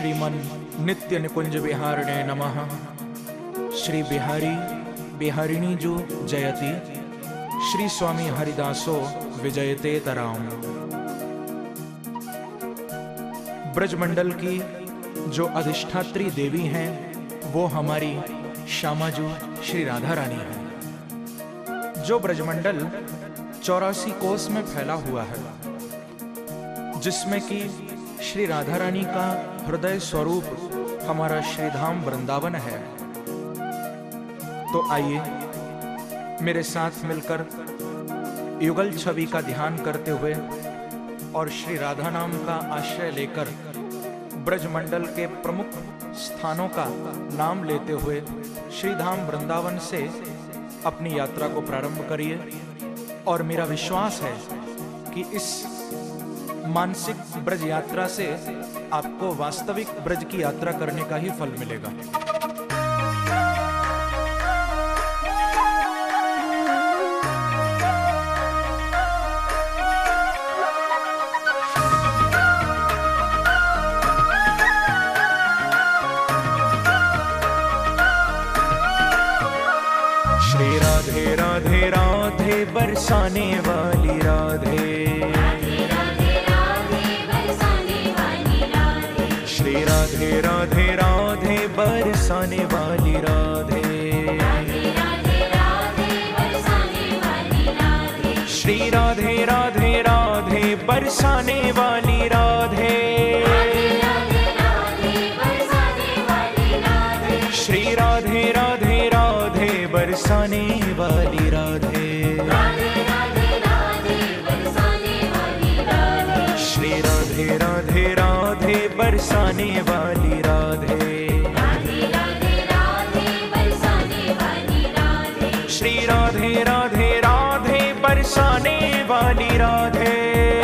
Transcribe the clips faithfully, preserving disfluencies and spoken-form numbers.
श्रीमन नित्य निकुंज विहारिणे नमः। श्री बिहारी बिहारिणी जो जयति, श्री स्वामी हरिदासो विजयते तराम। ब्रजमंडल की जो अधिष्ठात्री देवी हैं वो हमारी श्यामाजू श्री राधा रानी है। जो ब्रजमंडल चौरासी कोस में फैला हुआ है, जिसमें कि श्री राधा रानी का हृदय स्वरूप हमारा श्रीधाम वृंदावन है। तो आइए मेरे साथ मिलकर युगल छवि का ध्यान करते हुए और श्री राधा नाम का आश्रय लेकर ब्रजमंडल के प्रमुख स्थानों का नाम लेते हुए श्रीधाम वृंदावन से अपनी यात्रा को प्रारंभ करिए। और मेरा विश्वास है कि इस मानसिक ब्रज यात्रा से आपको वास्तविक ब्रज की यात्रा करने का ही फल मिलेगा। श्री राधे राधे राधे बरसाने वाली राधे, श्री राधे राधे राधे बरसाने वाली राधे, श्री राधे राधे राधे बरसाने वाली राधे, श्री राधे राधे राधे बरसाने वाली राधे, श्री राधे राधे राधे बरसाने वाली राधे, श्री राधे राधे राधे बरसाने वाली राधे,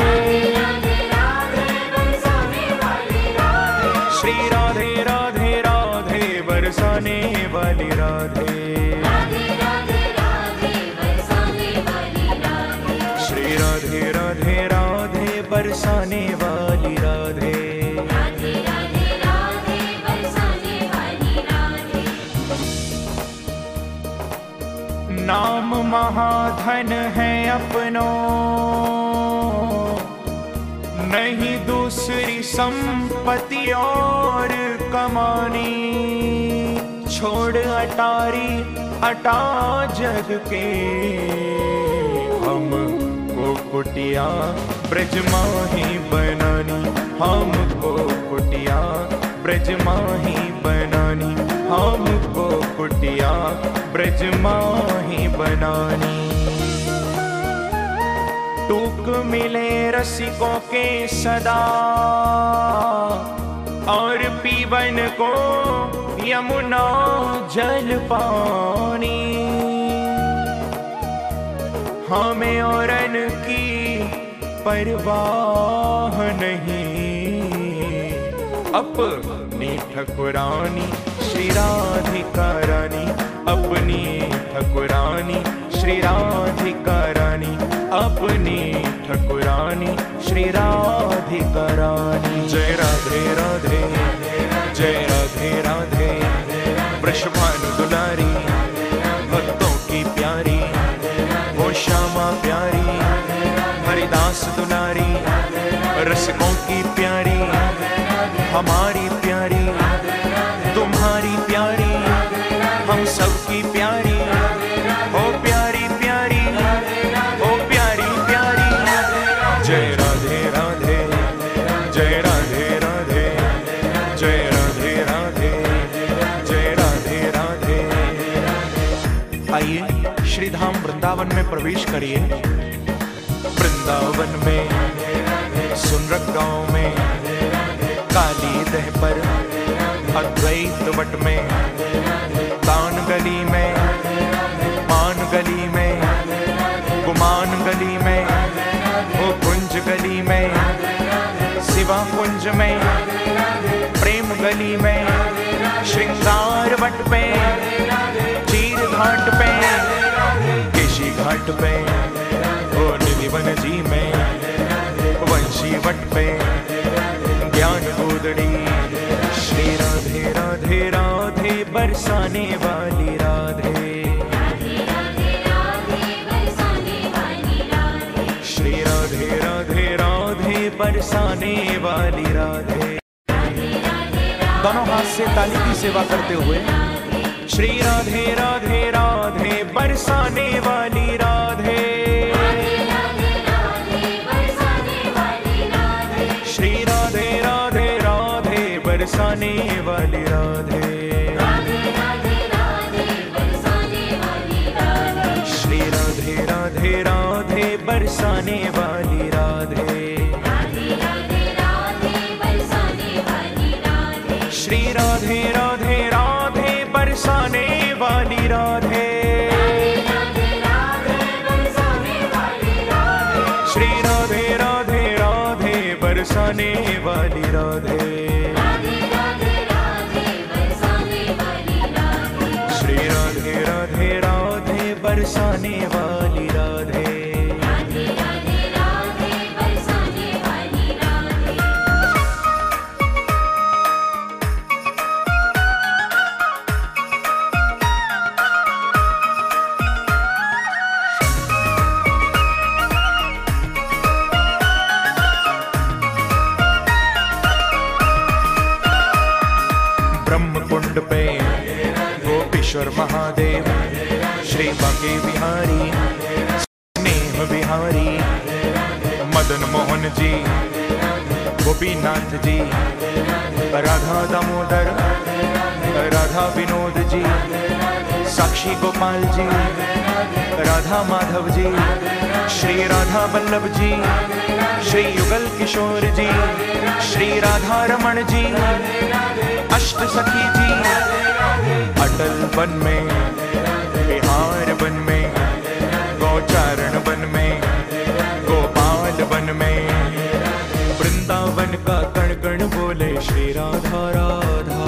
श्री राधे राधे राधे बरसाने वाली राधे, श्री राधे राधे राधे बरसाने वाली राधे। नाम महाधन है अपनो, नहीं दूसरी संपत्ति और कमानी। छोड़ अटारी अटा जग के, हम को कुटिया ब्रज माही बनानी, हमको कुटिया ब्रज माही बनानी, हमको कुटिया ब्रज माही बनानी। टूक मिले रसिकों के सदा, और पीवन को यमुना जल पानी। हमें औरन की परवाह नहीं, अपनी ठकुरानी श्री राधिका रानी, अपनी ठकुरानी श्री राधिका रानी, अपनी ठकुरानी श्री राधिका रानी। जय राधे राधे, जय राधे राधे, वृषभानु दुलारी, भक्तों की प्यारी, वो श्यामा प्यारी, हरिदास दुलारी, रसिकों की प्यारी, हमारी प्यारी, तुम्हारी प्यारी, हम सबकी प्यारी, ओ प्यारी प्यारी, ओ प्यारी प्यारी। जय राधे राधे, जय राधे राधे, जय राधे राधे, जय राधे राधे। आइए श्रीधाम वृंदावन में प्रवेश करिए। वृंदावन में सुनरक गांव में, काली दह पर अद्वैत वट में, तान गली में, मान गली में, गुमान गली में, ओ कुंज गली में, शिवा कुंज में, प्रेम गली में, श्रृंगार वट पे, चीर घाट पे, केशी घाट पे, ओ निधिवन जी में, वंशी वट पे, ज्ञान गोदड़ी बरसाने वाली राधे, श्री राधे राधे राधे बरसाने वाली राधे। दोनों हाथ से ताली की सेवा करते हुए श्री राधे राधे राधे बरसाने वाली राधे, श्री राधे राधे राधे बरसाने वाली राधे, श्री राधे राधे राधे बरसाने वाली राधे, श्री राधे राधे राधे बरसाने वाली राधे, श्री राधे राधे राधे बरसाने वाली राधे, श्री राधे राधे राधे बरसाने वाली राधे। ब्रह्मकुंड पे गोपीश्वर महादेव, श्री बांके बिहारी स्नेह बिहारी, मदन मोहन जी, गोपीनाथ जी, राधा दामोदर, राधा विनोद जी, साक्षी गोपाल जी, राधा माधव जी, श्री राधा वल्लभ जी, श्री युगल किशोर जी, श्री राधा रमण जी, अष्ट सखी जी, अटल वन में, बिहार वन में, गौचारण वन में, गोपाल वन में, वृंदावन का कण कण बोले श्री राधा राधा,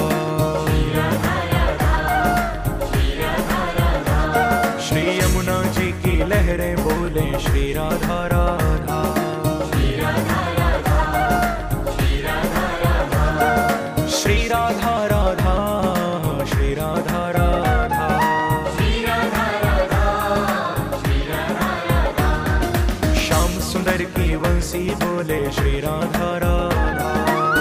श्री यमुना जी की लहरें बोले श्री राधा राधा, श्री राधा राधा, श्री राधा राधा, श्री राधा राधा, श्याम सुंदर की वंशी बोले श्री राधा राधा,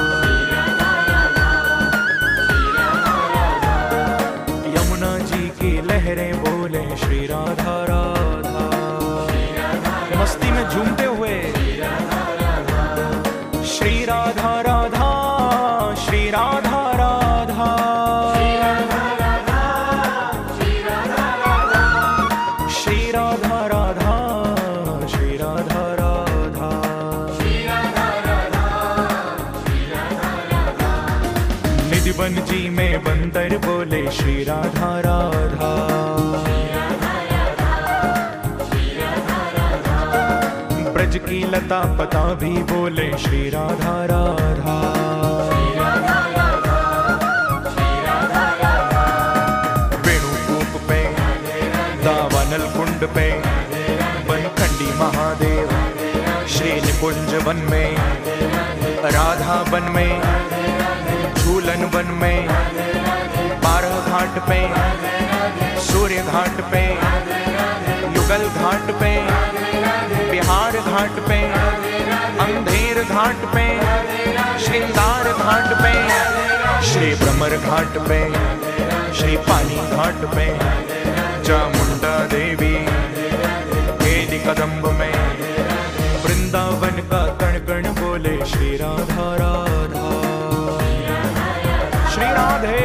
यमुना जी की लहरें बोले श्री राधा राधा, मस्ती में झूमते हुए श्री राधा राधा, श्री राधा राधा, श्री राधा राधा, श्री राधा राधा, श्री राधा राधा, श्री राधा राधा, निधिवन जी में बंदर बोले श्री राधा राधा, ब्रज की लता पता भी बोले श्री राधा राधा, वेणुकूप पे, दावानल कुंड पे, बनखंडी महादेव, श्री निकुंज वन में, राधा वन में, झूलन वन में, बारह घाट पे, सूर्य घाट पे, युगल घाट पे, बिहार घाट पे, अंधेर घाट पे, श्रृंगार घाट पे, श्री भ्रमर घाट पे, श्री पानी घाट पे, चामुंडा देवी केली कदम्ब में, वृंदावन का कण कण बोले श्री राधा राधा, श्री राधे,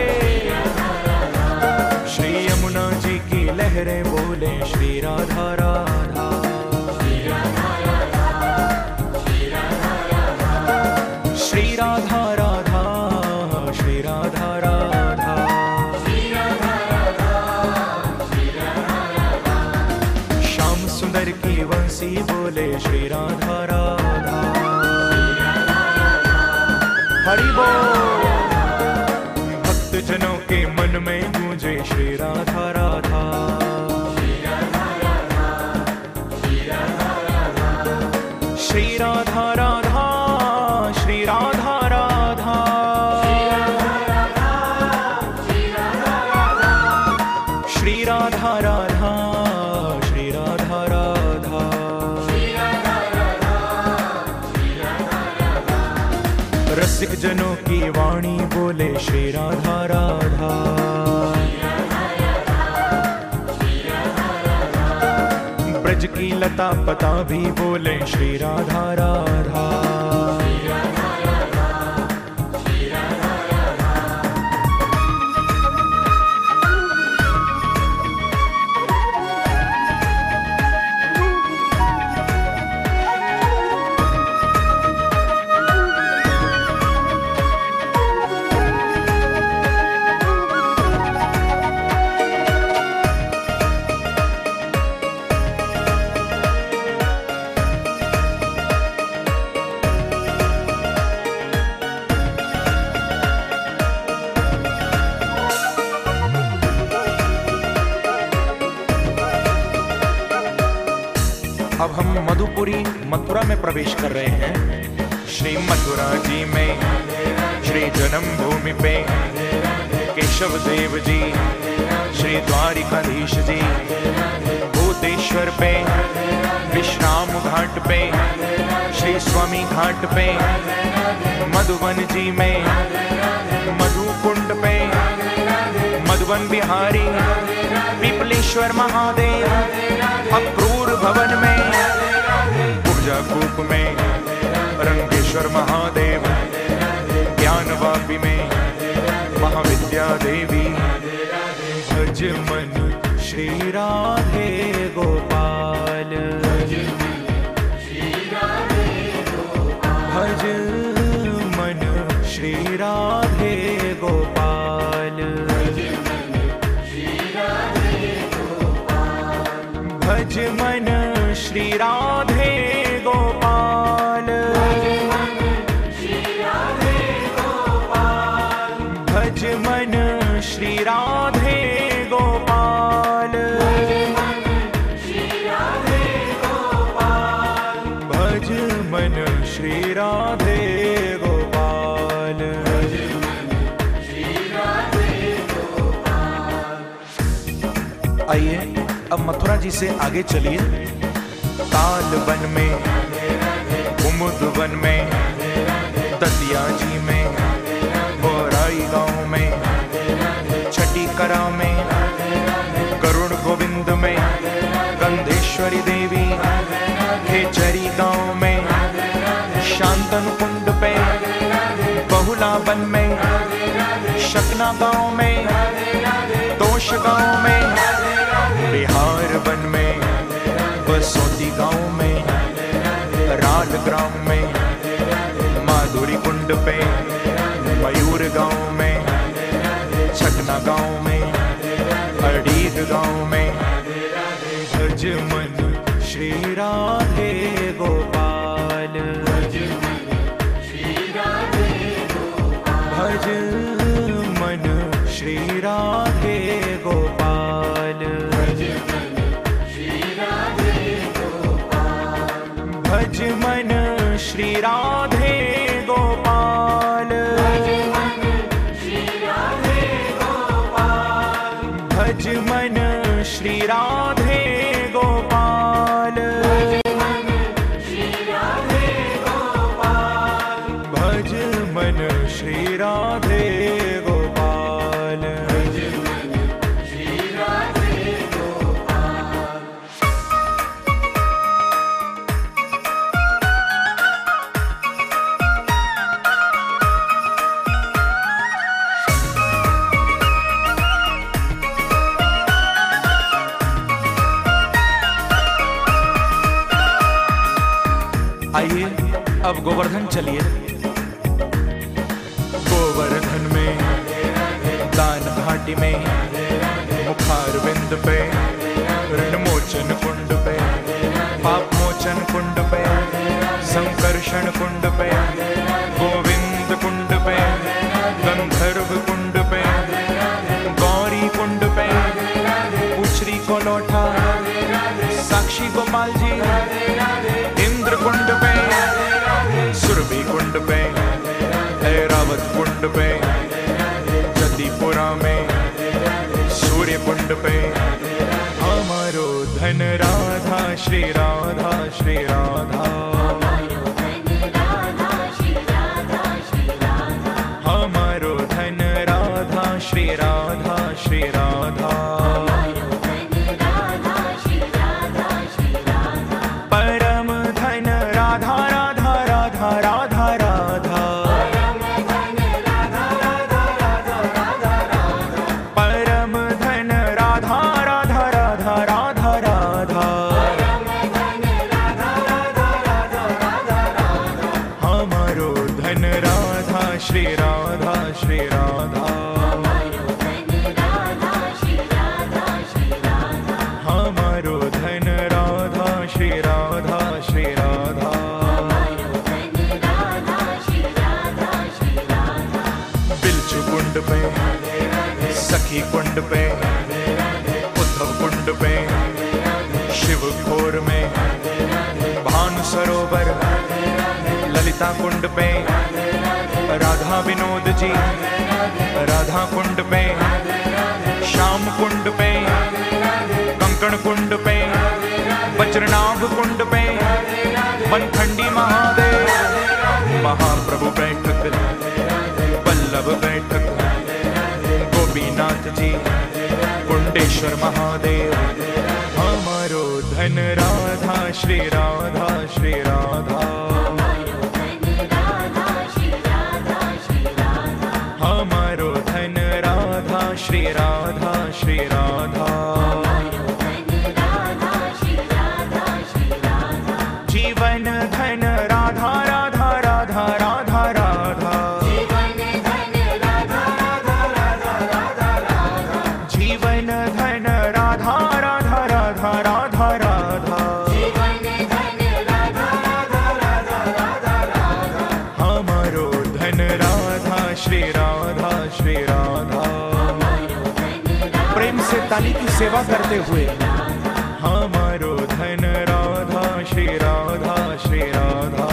श्री यमुना जी की लहरें बोले श्री राधा राधा, श्री राधा राधा, श्री राधा राधा, श्याम सुंदर की वंशी बोले श्री राधा राधा, हरि बोल। भक्त जनों के मन में गूंजे श्री राधा राधा, श्री राधा राधा, श्री राधा राधा, श्री राधा राधा, राधा राधा, श्री राधा राधा, रसिक जनों की वाणी बोले श्री राधा राधा। ब्रज की लता पता भी बोले श्री राधा राधा। अब हम मधुपुरी मथुरा में प्रवेश कर रहे हैं। श्री मथुरा जी में श्री जन्म भूमि पे केशव देव जी, श्री द्वारिकाधीश जी, भूतेश्वर पे, विश्राम घाट पे, श्री स्वामी घाट पे, मधुवन जी में, मधुकुंड पे, मधुवन बिहारी, पीपलेश्वर महादेव, अक्रूर भवन में, ऊर्जा कूप में, रंगेश्वर महादेव, ज्ञानवापी में, महाविद्या देवी। भज मन श्री राधे गोपाल, भज मन श्री राधे गोपाल, भज मन श्री राधे गोपाल, भज मन श्री राधे गोपाल, भज मन श्री राधे गोपाल। आइए अब मथुरा जी से आगे चलिए। ताल वन में, कुमुद वन में, दतिया जी में, बोराई गांव में, छठी करा में, गरुड़ गोविंद में, गंधेश्वरी देवी, खेचरी गांव में, शांतन कुंड पे, बहुला वन में, शकना गांव में, तोश गांव में, बिहार वन में, बसोती गांव में, राल ग्राम में, माधुरी कुंड पे, मयूर गांव में, छटना गांव में, अड़ीद गांव में। भज मन श्री राधे गोपाल, भज मन श्री राधे गोपाल, भज मन श्री राधे गोपाल, भज मन श्री राधे गोपाल, भज मन श्री राधे गोपाल। आइए अब गोवर्धन चलिए। गोवर्धन में, दान घाटी में, मुखार बिंद पे, ऋण मोचन कुंड पे, पाप मोचन कुंड पे, संकर्षण कुंड पे, गोविंद कुंड पे, गंधर्व कुंड पे, गौरी कुंड पे, उछरी को लौटा, साक्षी गोपाल जी, इंद्र कुंड पे, सुरभि कुंड पे, ऐरावत कुंड पे, जतिपुरा में, पूरे कुंड पे हमारो धन राधा श्री राधा श्री राधा हमारो धन राधा श्री राधा श्री राधा परम धन राधा राधा राधा राधा राधा परम धन राधा राधा राधा राधा राधा हमारो धन राधा श्री राधा श्री राधा हमारो धन राधा श्री राधा श्री राधा बिलचु कुंड पे सखी कुंड पे उद्धव कुंड पे शिव खोर में भानु सरोवर ललिता कुंड पे राधा विनोद जी राधा कुंड पे श्याम कुंड पे कंकण कुंड पे वज्रनाभ कुंड पे बनखंडी महादेव महाप्रभु बैठक वल्लभ बैठक गोपीनाथ जी कुंडेश्वर महादेव हमारो धन राधा श्री राधा श्री राधा हमारो धन राधा श्री राधा श्री राधा जीवन धन राधा राधा राधा राधा राधा जीवन धन राधा राधा राधा राधा हमारो धन राधा श्री राधा श्री राधा प्रेम से ताली की सेवा करते हुए हमारो धन राधा श्री राधा श्री राधा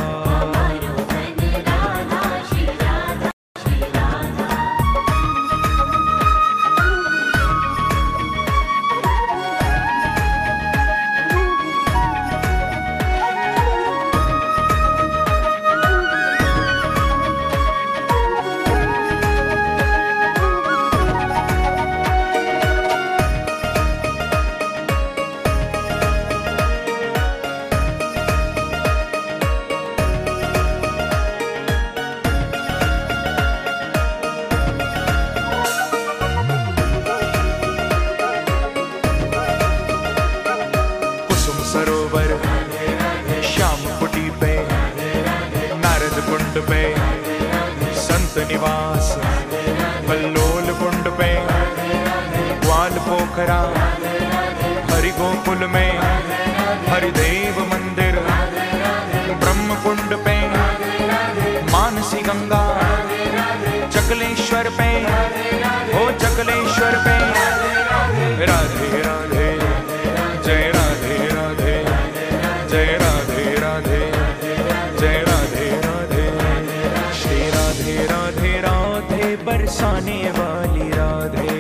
सरोवर श्याम कुटी पे नारद कुंड पे संत निवास कल्लोल कुंड पे ग्वाल पोखरा हरि गोकुल में हरिदेव मंदिर ब्रह्म कुंड पे मानसी गंगा चकलेश्वर पे ओ चकलेश्वर पे राधे राधे जय राधे राधे जय राधे राधे जय राधे राधे श्री राधे राधे राधे बरसाने वाली राधे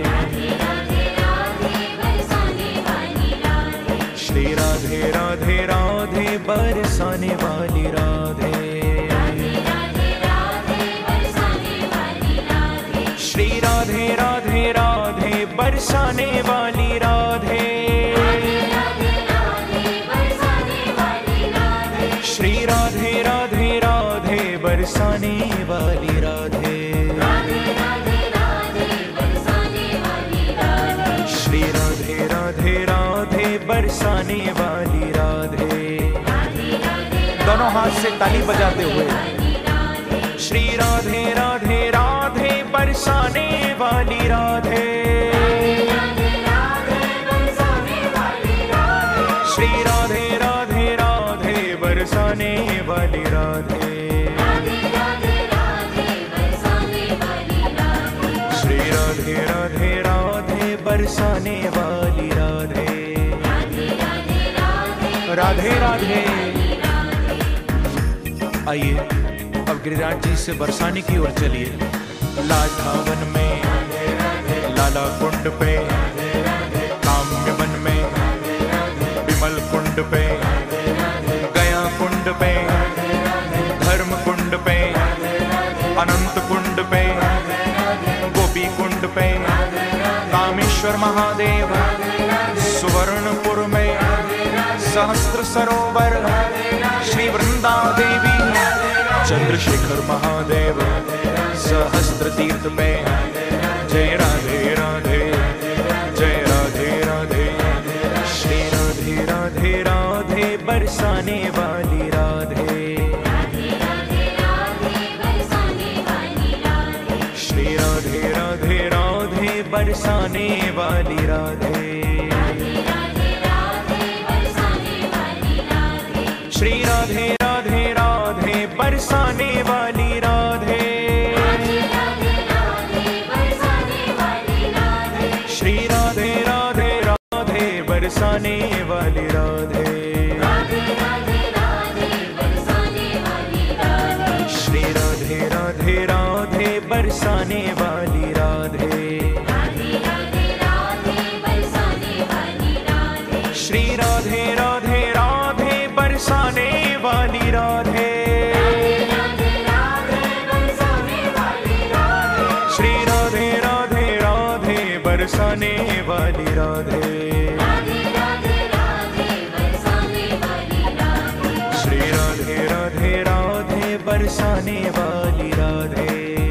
श्री राधे राधे राधे बरसाने वाली राधे श्री राधे राधे राधे बरसाने वाली राधे श्री राधे राधे राधे बरसाने वाली राधे श्री राधे राधे राधे बरसाने वाली राधे दोनों हाथ से ताली बजाते हुए श्री राधे राधे राधे बरसाने वाली राधे श्री राधे राधे राधे बरसाने वाली राधे श्री राधे राधे राधे बरसाने वाली राधे राधे राधे आइए अब गिरिराज जी से बरसाने की ओर चलिए। लाठावन में लाला कुंड कुंड पे, काम्य वन में, विमल कुंड पे, गया कुंड पे, धर्म कुंड पे, अनंत कुंड पे, गोपी कुंड पे, कामेश्वर महादेव, सुवर्णपुर में, सहस्त्र सरोवर, श्री वृंदा देवी, चंद्रशेखर महादेव, सहस्त्र तीर्थ पे, जय राधे राधे, जय राधे राधे, श्री राधे राधे राधे बरसाने वाली राधे, श्री राधे राधे राधे बरसाने वाली राधे, श्री राधे राधे राधे बरसाने वाली राधे, श्री राधे राधे राधे बरसाने वाली राधे, श्री राधे राधे राधे बरसाने वाली राधे, श्री राधे राधे राधे बरसाने वाली राधे, श्री राधे राधे राधे बरसाने वाली राधे, श्री राधे राधे राधे बरसाने वाली राधे।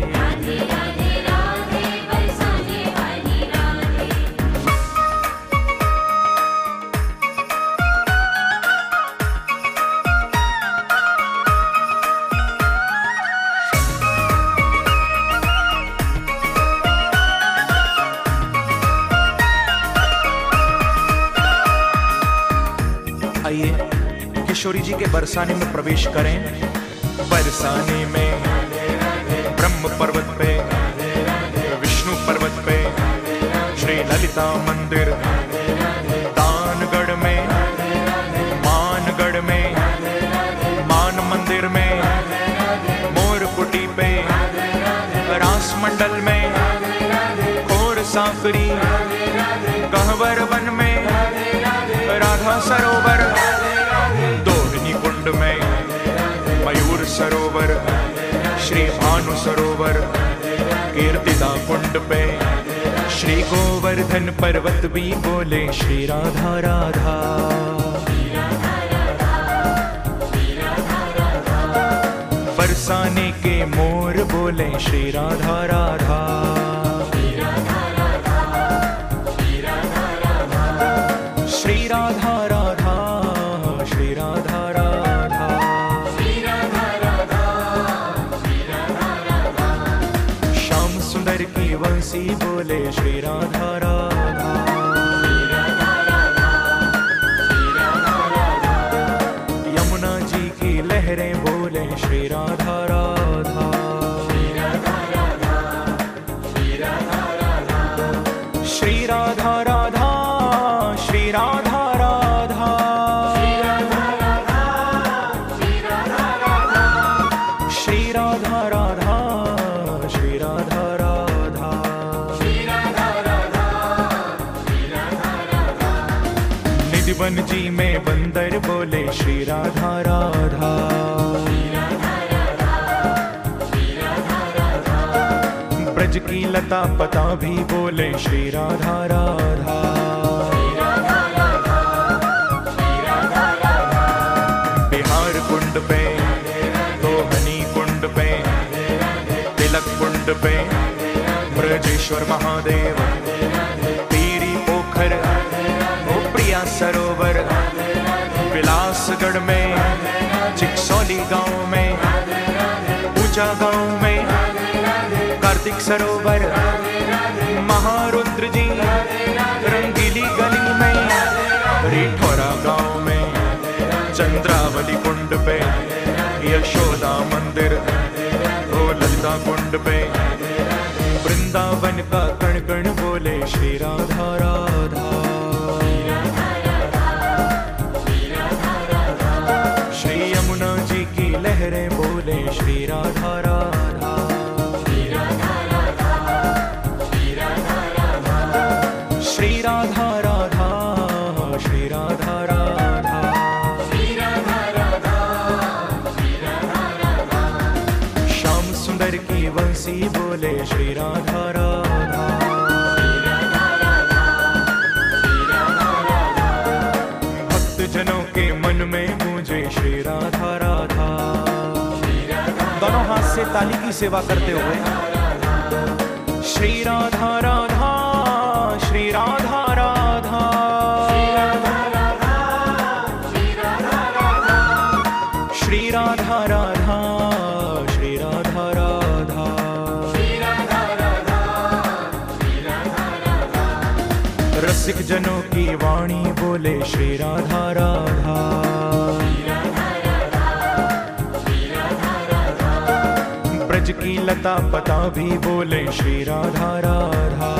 आइए किशोरी जी के बरसाने में प्रवेश करें। बरसाने में ब्रह्म पर्वत पे, विष्णु पर्वत पे, श्री ललिता मंदिर, दानगढ़ में, मानगढ़ में, मान मंदिर में, मोरकुटी पे, रास मंडल में, खोर सांकरी, कहवर वन में, राधा सरोवर, दोहिनी कुंड में, मयूर सरोवर, श्री भानु सरोवर, कीर्तिदा कुंड पे, श्री गोवर्धन पर्वत भी बोले श्री राधा राधा, बरसाने के मोर बोले श्री राधा राधा, श्री राधा राधा, श्री राधा राधा, श्री राधा राधा, श्री राधा राधा, श्याम सुंदर की वंशी बोले श्री राधा राधा, श्री राधा राधा, श्री राधा राधा, यमुना जी की लहरें बोले श्री राधा राधा, श्री राधा राधा, श्री राधा राधा, श्री राधा राधा, श्री राधा राधा, श्री राधा राधा, श्री राधा राधा, श्री राधा राधा, श्री राधा राधा, श्री राधा राधा, निधिवन जी में बंदर बोले श्री राधा राधा, श्री राधा राधा, श्री राधा राधा, ब्रज की लता पता भी बोले श्री राधा राधा, कुंड पे, दोहनी कुंड पे, तिलक कुंड पे, ब्रजेश्वर महादेव, पीरी पोखर, ओ प्रिया सरोवर, विलासगढ़ में, चिकसौली गांव में, ऊंचा गांव में, कार्तिक सरोवर, महारुद्र जी, रंगीली गली में, रिठौरा गांव में, चंद्रावली कुंड पे, यशोदा मंदिर, ओ ललिता कुंड पे, वृंदावन का कण कण बोले श्री राधा राधा, श्री यमुना जी की लहरें बोले श्री राधा राधा, श्री राधा राधा, श्री राधा राधा, श्री राधा राधा। भक्त जनों के मन में गूंजे श्री राधा राधा। दोनों हाथ से ताली की सेवा करते हुए श्री राधा राधा, श्री राधा राधा, श्री राधा राधा, श्री राधा राधा, श्री राधा राधा, श्री राधा राधा, श्री राधा राधा। रसिक जनों की वाणी बोले श्री राधा राधा। ब्रज की लता पता भी बोले श्री राधा राधा।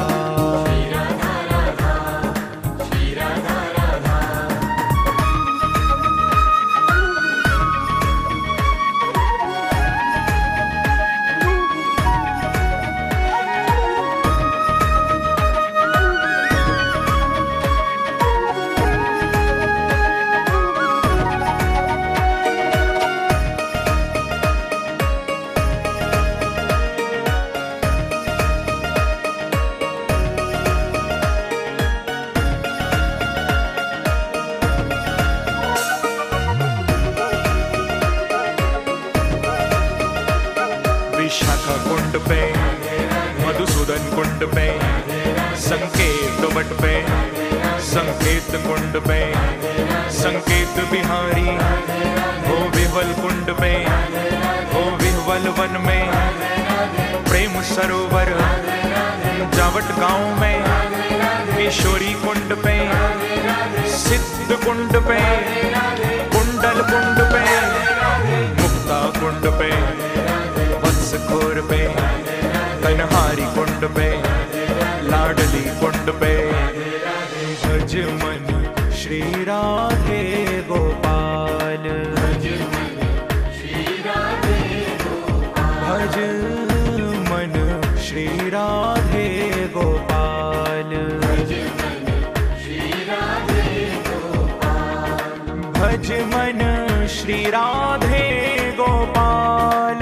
विशाखा कुंड पे, मधुसूदन कुंड पे, संकेत वट पे, संकेत कुंड पे, संकेत बिहारी हो विह्वल कुंड पे, हो विह्वल वन में, प्रेम सरोवर जावट गांव में, किशोरी कुंड पे, सिद्ध कुंड पे, कुंडल कुंड पे, मुक्ता कुंड पे, खोर पे, कन्हारी कुंड पे, लाडली कुंड पे। भज मन श्री राधे गोपाल, भज मन श्री राधे गोपाल, भज मन श्री राधे गोपाल, भज मन श्री राधे गोपाल, भज मन श्री राधे गोपाल,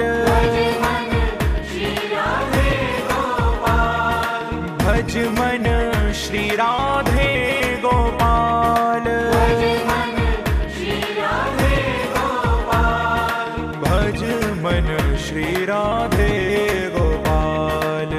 भज मन श्री राधे गोपाल, भज मन श्री राधे गोपाल।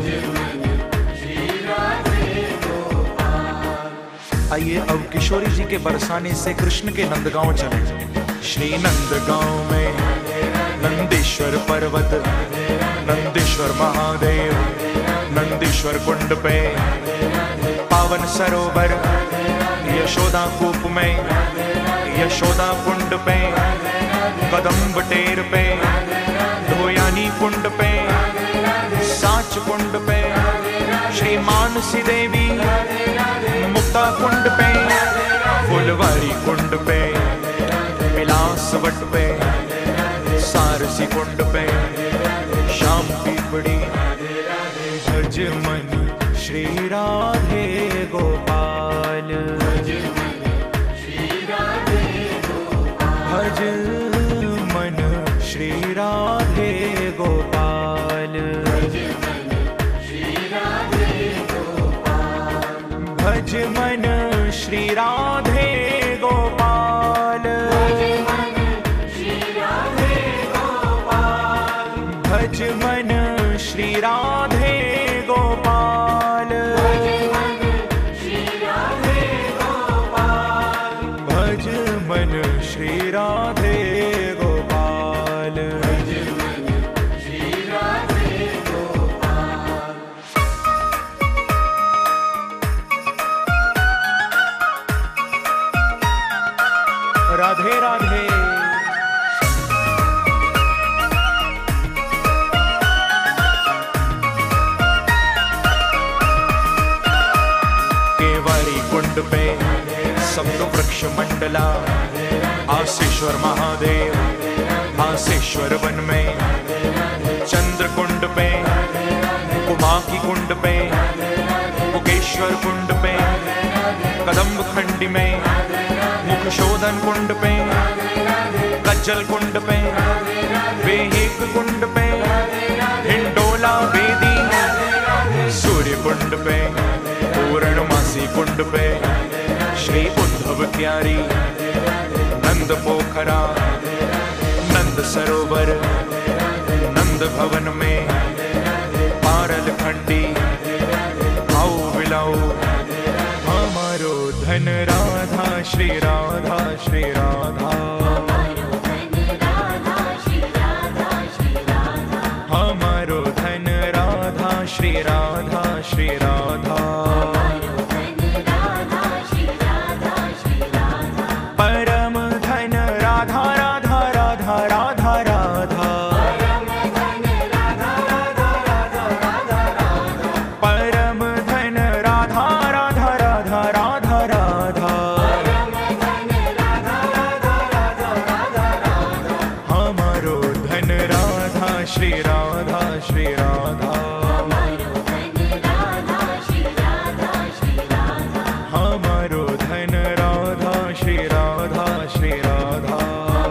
आइए अब किशोरी जी के बरसाने से कृष्ण के नंदगांव चले। श्री नंदगांव में नंदीश्वर पर्वत, नंदीश्वर महादेव, नंदीश्वर कुंड पे, पावन सरोवर, यशोदा कूप में, यशोदा कुंड पे, कदम्ब टेर पे, धोयानी कुंड पे, साच कुंड पे, श्री मानसी देवी, मुक्ता कुंड पे, फुलवारी कुंड पे, बिलासवट पे, सारसी कुंड पे, शाम पीपड़ी। भज मन श्री राधे गोपाल, भज मन श्री राधे गोपाल, भज मन श्री राधे गोपाल, भज मन श्री राधे गोपाल, भज मन श्री राधे गोपाल, भज मन श्री राधे गोपाल, भज मन श्री राधे गोपाल, भज मन श्री राधे गोपाल। राधे राधे। कुंड पे सप्त वृक्ष मंडला, आसेश्वर महादेव, आसेश्वर वन में, चंद्र कुंड पे, कुमाकी कुंड पे, मुकेश्वर कुंड पे, कदम्ब खंडी में, मुखशोधन कुंड पे, कज्जल कुंड पे, वेहिक कुंड पे, हिंडोला वेदी पे, पूर्णमासी कुंड पे, श्री उद्धव क्यारी, नंद पोखरा, नंद सरोवर, नंद भवन में, पारल खंडी, आओ बिलाओ हमारो धन राधा, श्री राधा श्री राधा, हमारो धन राधा, श्री राधा श्री राधा, परम धन राधा राधा राधा राधा राधा, परम धन राधा राधा राधा राधा राधा, हमारो धन राधा, श्री राधा श्री राधा, हमारो धन राधा, श्री राधा श्री राधा।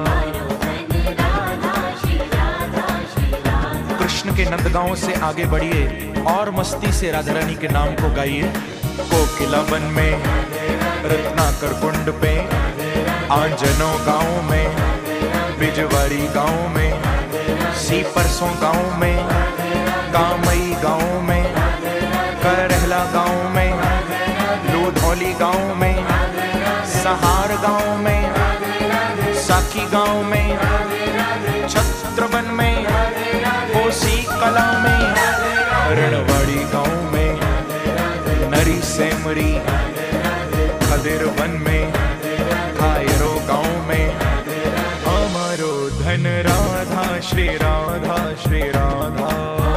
कृष्ण के नंदगांव से आगे बढ़िए और मस्ती से राधा रानी के नाम को गाइए। कोकिला वन में, रत्नाकर कुंड पे, आंजनो गांव में, बिजवारी गांव में, सीपरसों गांव में, कामई गांव में, करहला गांव में, लूधौली गांव में, सहार गांव में, साखी गांव में, छत्रवन में, कोसी कला में, रणवाड़ी गांव में, नरी सेमरी, खदिर वन में, खायरो गांव में, हमारो धन राधा, श्री राधा श्री राधा,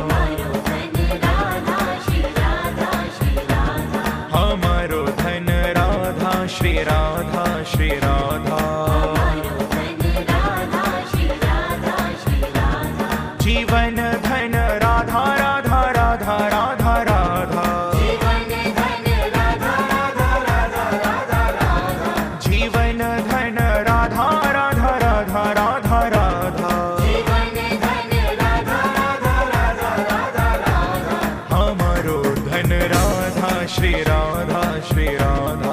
हमारो धन राधा, श्री राधा श्री राधा, जीवन धन राधा राधा राधा राधा राधा, जीवन धन राधा राधा राधा राधा राधा, हमारो धन राधा, श्री राधा श्री राधा,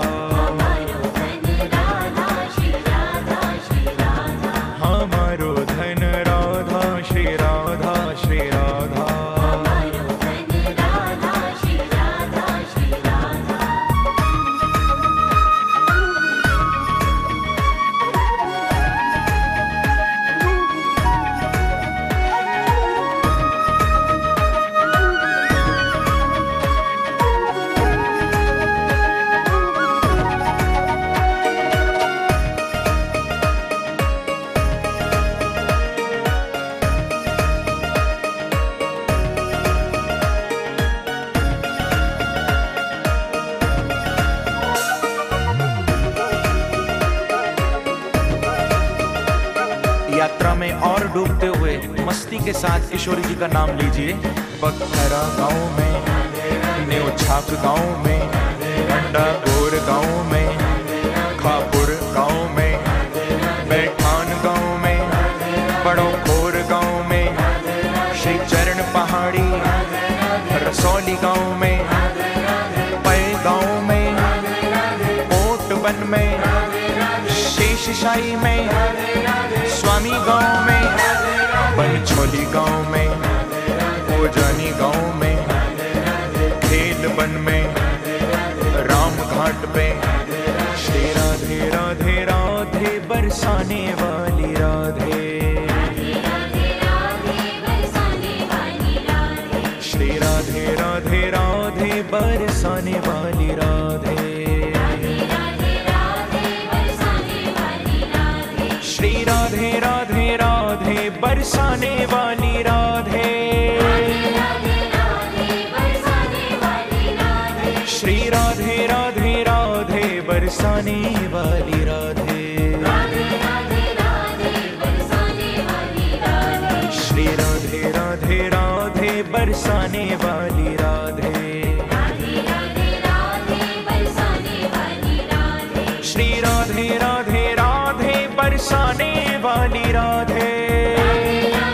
हमारो धन राधा, श्री राधा श्री राधा। यात्रा में और डूबते हुए मस्ती के साथ किशोरी जी का नाम लीजिए। बखरा गांव में, न्योछाक गांव में, अंडागोर गांव में, खापुर गांव में, बैठान गांव में, बड़ो खोर गांव में, श्री चरण पहाड़ी, रसौली गांव में, पै गांव में, कोटवन में, शेषशाही में, स्वामी गांव में, बनछोली गांव में, ओजानी गांव में, खेल वन में, राम घाट पे, श्री राधे राधे राधे बरसाने वाली राधे, श्री राधे राधे राधे बरसाने वाली राधे, श्री राधे राधे राधे बरसाने वाली राधे, श्री राधे राधे राधे बरसाने वाली राधे, श्री राधे राधे राधे बरसाने वाली राधे, श्री राधे राधे राधे बरसाने वाली राधे,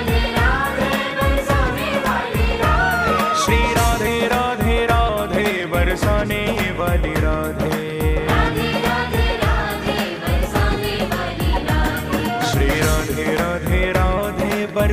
श्री राधे राधे राधे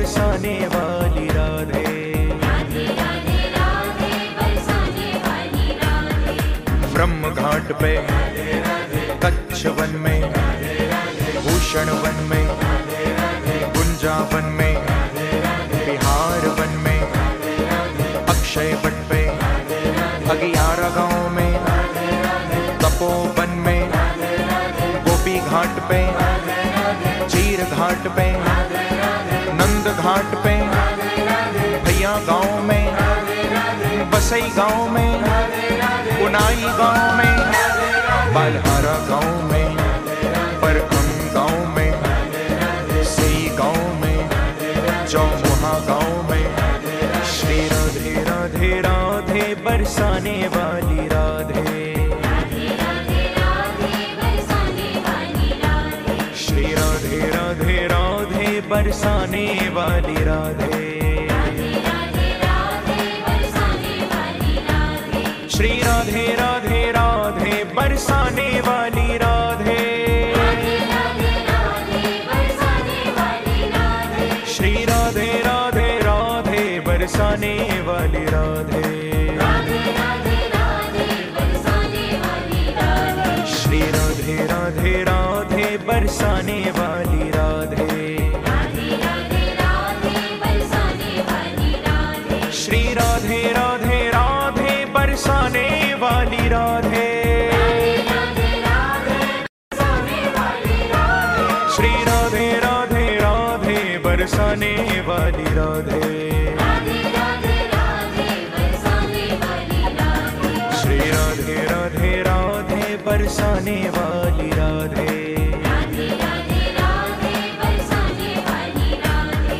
बरसाने वाली राधे। राधे राधे राधे बरसाने वाली राधे। ब्रह्म घाट पे कच्छ वन में, भूषण वन में, गुंजा वन में, बिहार वन में, अक्षय वट पे, अगियारा गांव में, तपोवन में, गोपी घाट पे, चीर घाट पे, नंद घाट पे, भैया गांव में, बसई गांव में, उनाई गांव में, बालहारा गांव में, परखम गांव में, सई गांव में, चौमुहा गांव में। श्री राधे राधे राधे बरसाने वाली राधे। राधे राधे राधे बरसाने वाली राधे। श्री राधे राधे राधे बरसाने वाली राधे। राधे राधे राधे बरसाने वाली राधे। श्री राधे राधे राधे बरसाने वाली राधे। राधे राधे राधे बरसाने वाली राधे। श्री राधे राधे राधे बरसाने वाली राधे। राधे राधे राधे बरसाने वाली राधे। श्री राधे राधे राधे बरसाने वाली राधे। राधे राधे राधे बरसाने वाली राधे। श्री राधे राधे राधे बरसाने वाली राधे। राधे राधे बरसाने वाली राधे। श्री राधे राधे राधे बरसाने वाली राधे। राधे राधे राधे बरसाने वाली राधे। श्री राधे राधे राधे बरसाने वाली राधे। राधे राधे राधे बरसाने वाली राधे।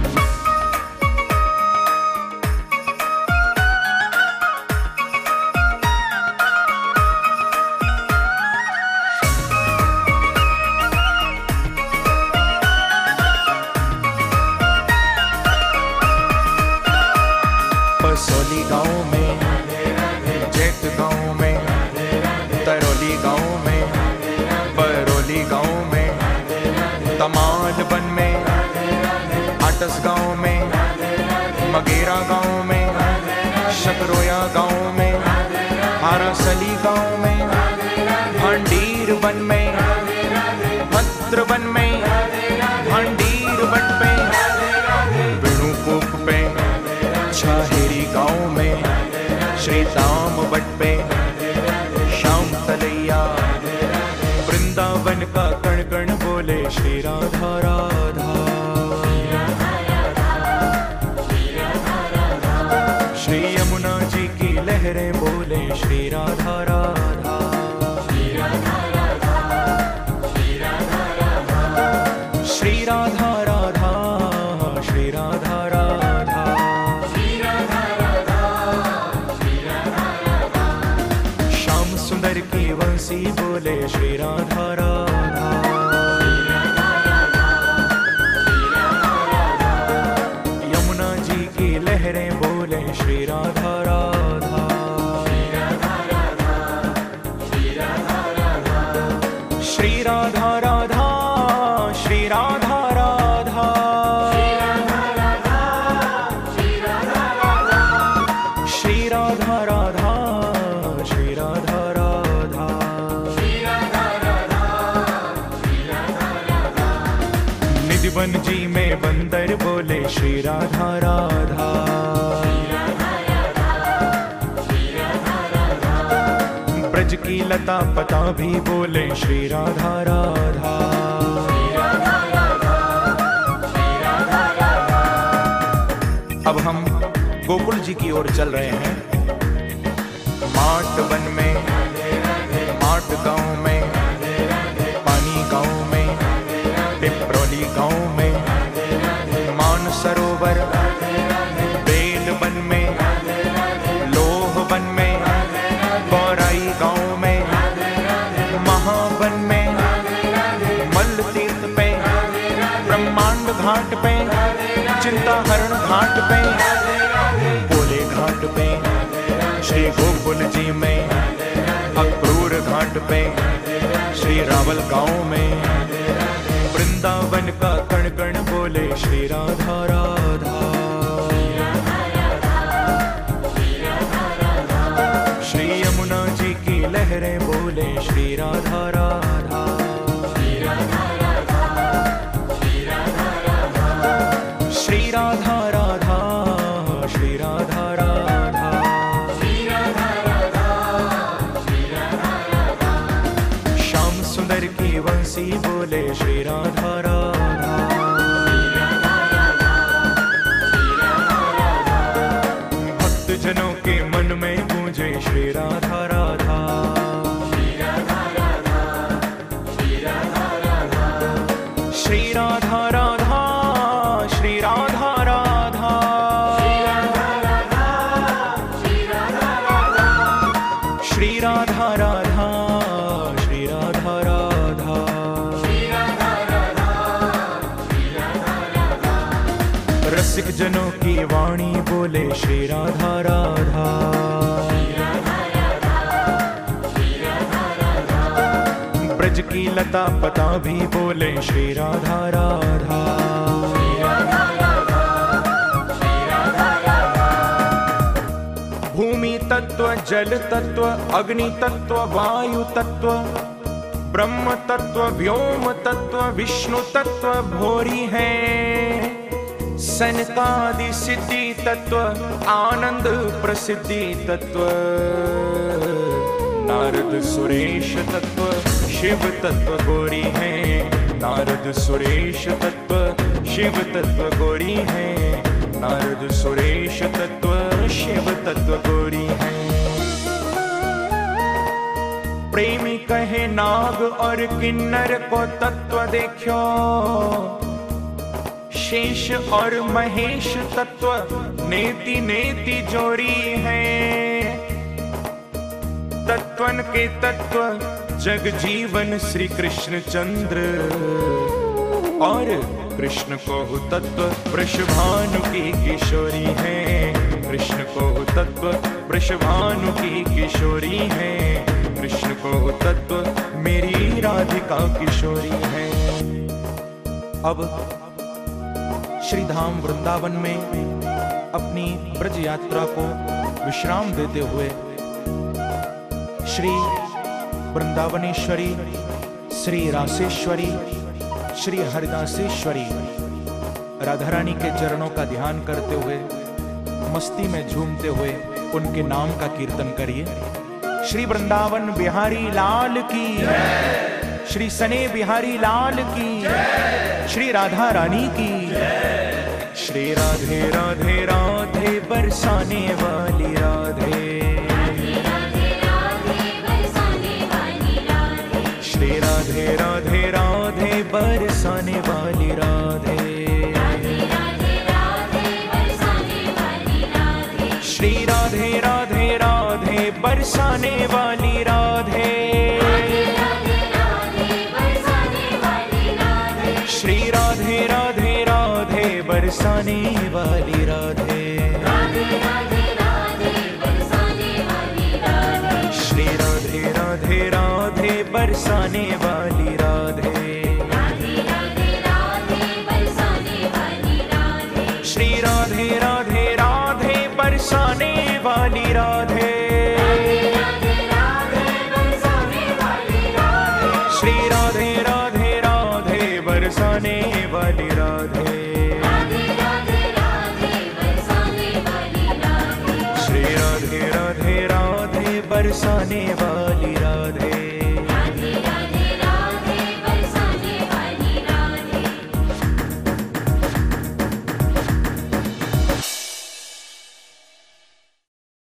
पसौली गांव में, जैत गांव में, तरौली गांव में, बरौली गांव में, तमाल वन में, आटस गांव में, मगेरा गांव में, शकरोया गांव में, हारासली गांव में, भांडीर वन में, भद्र वन में, भांडीर वट पे, वेणुपुक पे, छाहेरी गांव में, श्री दाम वट पे, श्याम तलैया, वृंदावन का कण कण बोले श्री राधा राधा। श्री यमुना जी की लहरें बोले श्री राधा राधा। श्री राधा राधा, श्री राधा राधा, श्री राधा राधा, श्री राधा राधा, श्री राधा राधा, श्री राधा राधा। श्याम सुंदर की वंशी बोले श्री राधा राधा। श्री राधा राधा, श्री राधा राधा, यमुना जी की लहरें बोले श्री राधा राधा। श्री राधा राधा, श्री राधा राधा, श्री राधा राधा, श्री राधा राधा, श्री राधा राधा, श्री राधा राधा, श्री राधा राधा, श्री राधा राधा, श्री राधा राधा, श्री राधा राधा। निधिवन जी में बंदर बोले श्री राधा राधा। ब्रज की लता पता भी बोले श्री राधा राधा। अब हम गोकुल जी की ओर चल रहे हैं। माट वन में, माट गांव में, पानी गांव में, पिपरौली गांव में, मान सरोवर, बेल वन में, लोह वन में, गौराई गांव में, महावन में, मल्ल तीर्थ पे, ब्रह्मांड घाट पे, चिंता हरण घाट पे, बोले घाट पे, श्री गोकुल जी में, अक्रूर घाट पे, श्री रावल गांव में, वृंदावन का कण कण बोले बोले श्री राधा राधा। श्री यमुना जी की लहरें बोले श्री राधा राधा। श्री राधा राधा श्री राधा राधा। श्याम सुंदर की वंशी बोले श्री राधा राधा। भक्त जनों के मन में गूंजे श्री राधा राधा। श्री राधा राधा श्री राधा राधा। श्री राधा राधा श्री राधा राधा। रसिक जनों की वाणी बोले श्री राधा राधा। ब्रज की लता पता भी बोले श्री राधा राधा। भूमि तत्व, जल तत्व, अग्नि तत्व, वायु तत्व, ब्रह्म तत्व, व्योम तत्व, विष्णु तत्व भोरी है। सनकादि सिद्धि तत्व, आनंद प्रसिद्धि तत्व, नारद सुरेश तत्व, शिव तत्व गौरी है। नारद सुरेश तत्व, शिव तत्व गौरी है। नारद सुरेश तत्व, शिव तत्व गौरी है। प्रेमी कहे नाग और किन्नर को तत्व देखो। शेष और महेश तत्व नेति नेति जोड़ी है। तत्वन के तत्व जग जीवन श्री कृष्ण चंद्र और कृष्ण को तत्व वृषभानु की किशोरी है। कृष्ण को तत्व वृषभानु की किशोरी है। कृष्ण को तत्व मेरी राधिका किशोरी है। अब श्री धाम वृंदावन में अपनी ब्रज यात्रा को विश्राम देते हुए श्री वृंदावनेश्वरी, श्री रासेश्वरी, श्री हरिदासेश्वरी राधा रानी के चरणों का ध्यान करते हुए मस्ती में झूमते हुए उनके नाम का कीर्तन करिए। श्री वृंदावन बिहारी लाल की, श्री सने बिहारी लाल की, श्री राधा रानी की। श्री राधे राधे राधे बरसाने वाली राधे। श्री राधे राधे राधे बरसाने वाली राधे। श्री राधे राधे राधे बरसाने वाली राधे। श्री राधे राधे राधे बरसाने वाली राधे। श्री राधे राधे राधे बरसाने वाली राधे। श्री राधे राधे राधे बरसाने वाली राधे। श्री राधे राधे राधे बरसाने वाली राधे। श्री राधे राधे राधे बरसाने वाली राधे।